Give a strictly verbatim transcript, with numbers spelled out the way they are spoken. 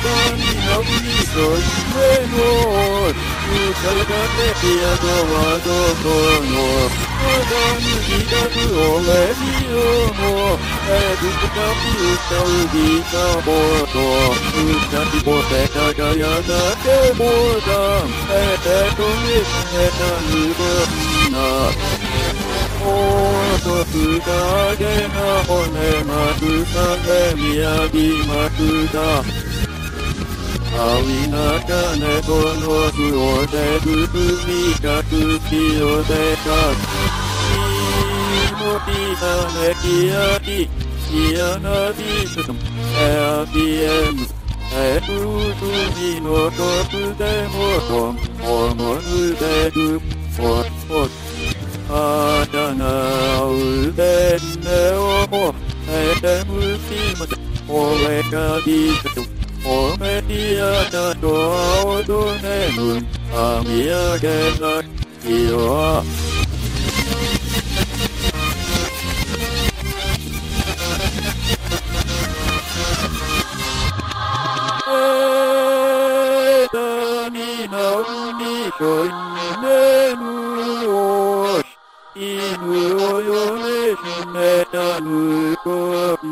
にのびと夢の浮かれてピアノはどこの肌に抱くオレジオもえずくたび歌うギターボード歌きぼせたがやだけボーダンえてとみせたぬぶんなおーとすがげな骨まくされみやびまくだあいなかねこの巣をでくつみかくきをでかきもぴさねきやききやなびすとえあびえむえうつみのとつでもとおもぬでくおおあだなうでねおもえてむしまでおれがびせとおめりやだとあおどねむあみやげなきよえだになうにこいねむおし犬をよねしめたぬこ